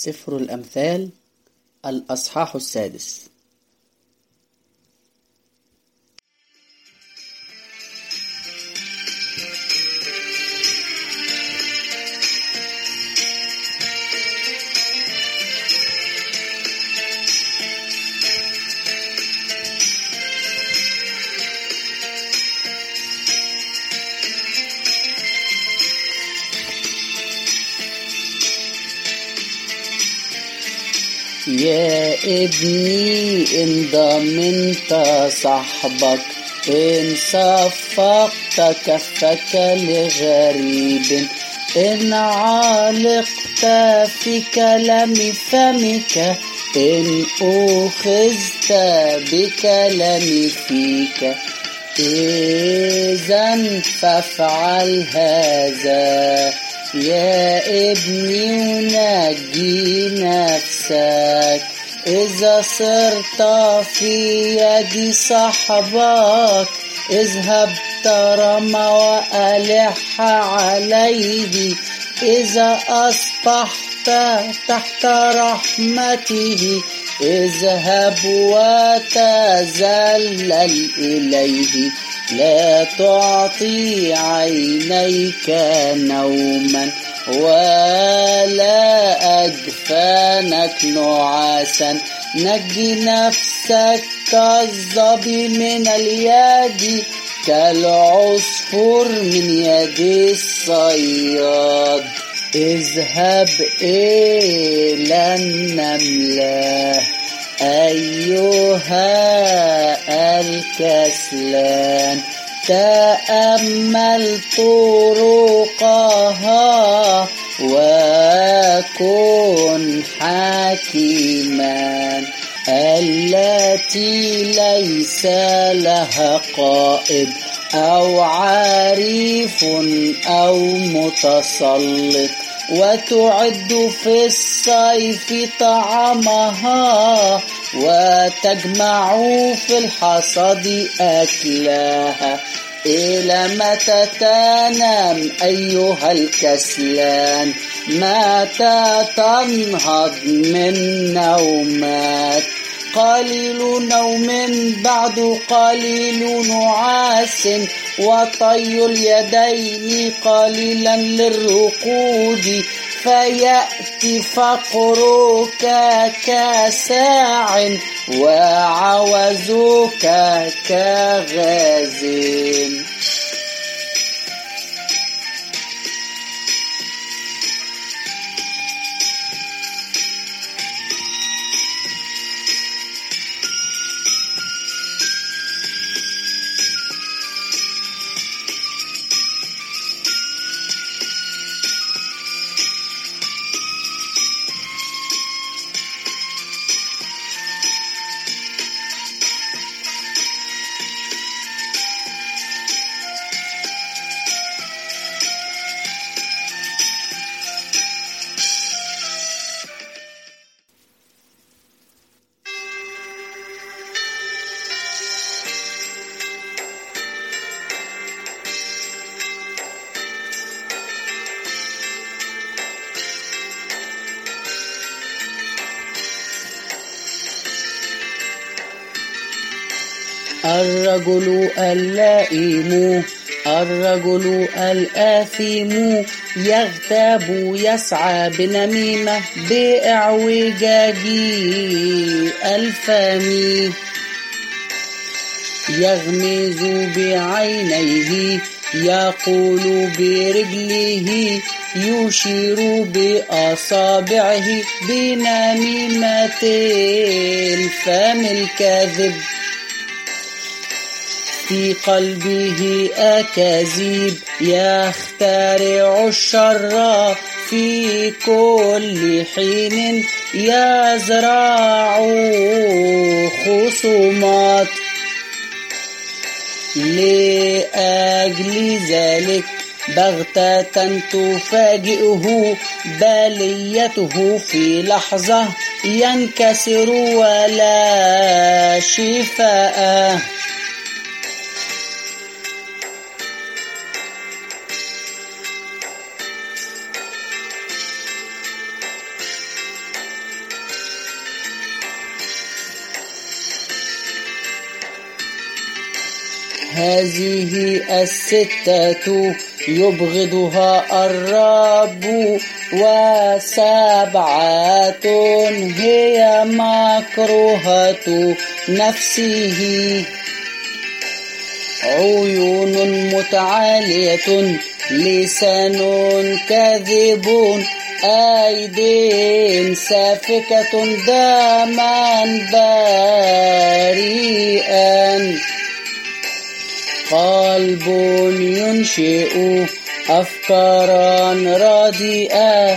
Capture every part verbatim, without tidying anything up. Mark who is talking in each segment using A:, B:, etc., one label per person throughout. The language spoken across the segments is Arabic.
A: سفر الأمثال الأصحاح السادس. يا ابني إن ضمنت صاحبك، إن صفقت كفك لغريب، إن علقت في كلام فمك، إن أخذت بكلام فيك، إذن فافعل هذا يا ابني ونجي نفسك. إذا صرت في يد صاحبك، اذهب ترمى وألح عليه. إذا أصبحت تحت رحمته، اذهب وتذلل إليه. لا تعطي عينيك نوما، ولا أجفانك نعاسا. نجي نفسك كالظبي من اليد، كالعصفور من يد الصياد. اذهب إلى النملة أيها الكسلان، تأمل طرقها وكن حكيما. التي ليس لها قائد أو عريف أو متسلط، وتعد في الصيف طعامها، وتجمع في الحصاد أكلها. إلى متى تنام أيها الكسلان؟ متى تنهض من نومك؟ قليل نوم بعد قليل نعاس، وطي اليدين قليلا للرقود. فيأتي فقرك كساع، وعوزك كغاز. الرجل اللئيم الرجل الآثم يغتاب يسعى بنميمة، بإعوجاج الفم. يغمز بعينيه، يقول برجله، يشير بأصابعه بنميمة الفم الكاذب. في قلبه أكاذيب، يخترع الشر في كل حين، يزرع خصومات. لأجل ذلك بغتة تفاجئه بليته، في لحظة ينكسر ولا شفاء. هذه الستة يبغضها الرب، وسبعة هي مكروهة نفسه. عيون متعالية، لسان كاذب، أيد سافكة، دما بريئا، قلب ينشئ أفكارا رديئة،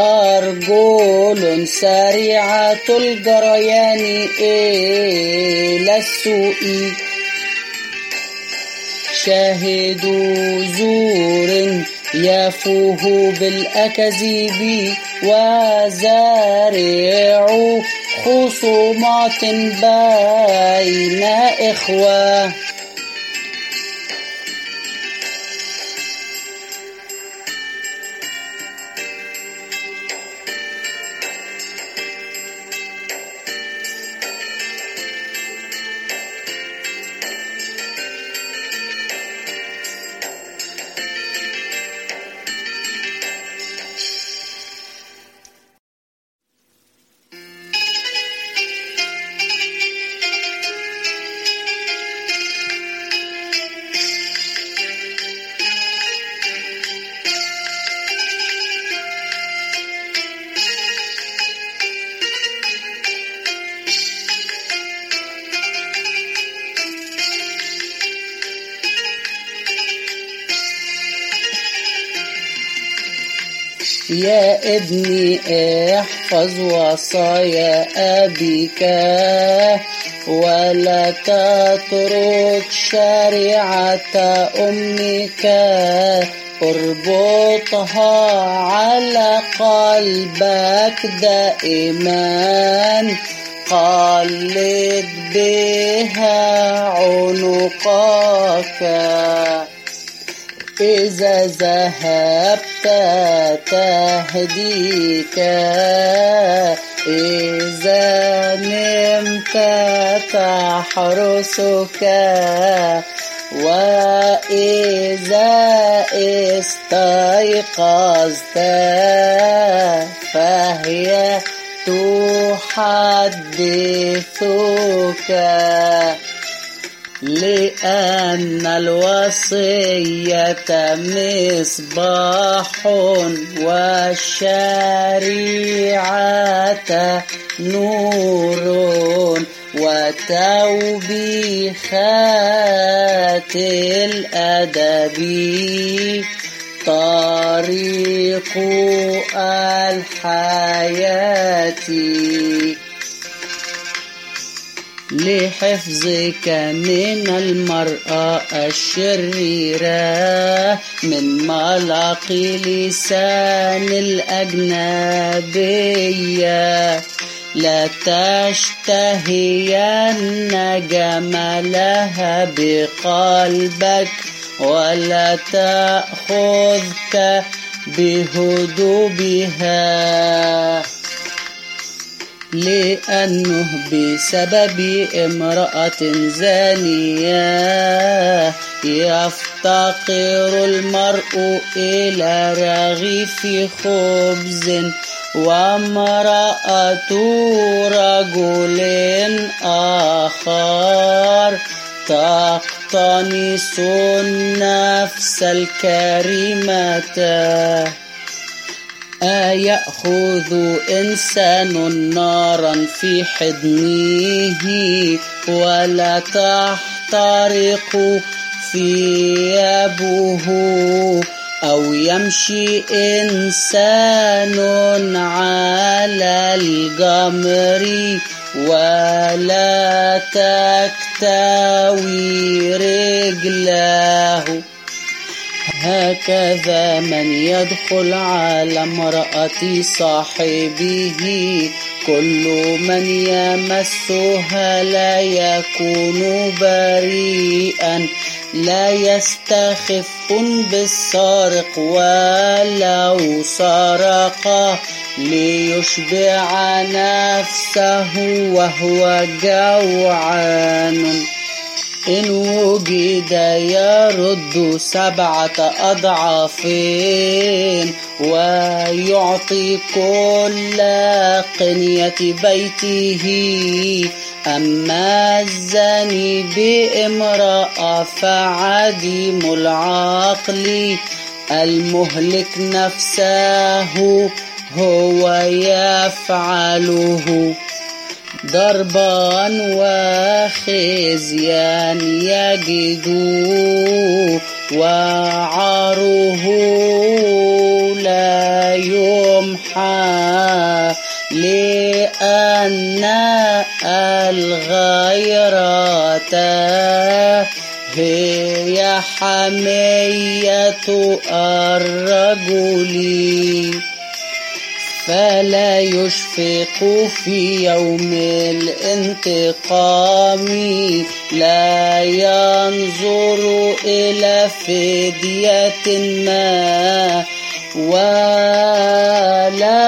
A: أرجل سريعة الجريان إلى السوء، شاهد زور يفوه بالأكاذيب، وزارع خصومات بين إخوة. يا ابني احفظ وصايا أبيك، ولا تترك شريعة أمك، اربطها على قلبك دائما، قلد بها عنقك. إذا ذهبت تهديك، إذا نمت تحرسك، وإذا استيقظت فهي تحدثك، لأن الوصية مصباح والشريعة نور، وتوبيخات الأدب طريق الحياة. لحفظك من المرأة الشريرة، من ملاقي لسان الأجنبية، لا تشتهين جمالها بقلبك، ولا تأخذك بهدوبها، لأنه بسبب امرأة زانية يفتقر المرء إلى رغيف خبز، وامرأة رجل آخر تقتنص النفس الكريمة. أيأخذ إنسان نارا في حضنه ولا تحترق ثيابه، أو يمشي إنسان على الجمر ولا تكتوي رجله. هكذا من يدخل على امرأة صاحبه، كل من يمسها لا يكون بريئا، لا يستخف بالسارق ولو سرق ليشبع نفسه وهو جوعان. إن وجد يرد سبعة أضعاف ويعطي كل قنية بيته. أما الزاني بامرأة فعديم العقل المهلك نفسه هو يفعله. ضربا وخزيا يجد وعاره لا يمحى لأن الغيرة هي حمية الرجل فلا يشفق في يوم الانتقام لا ينظر إلى فدية ما ولا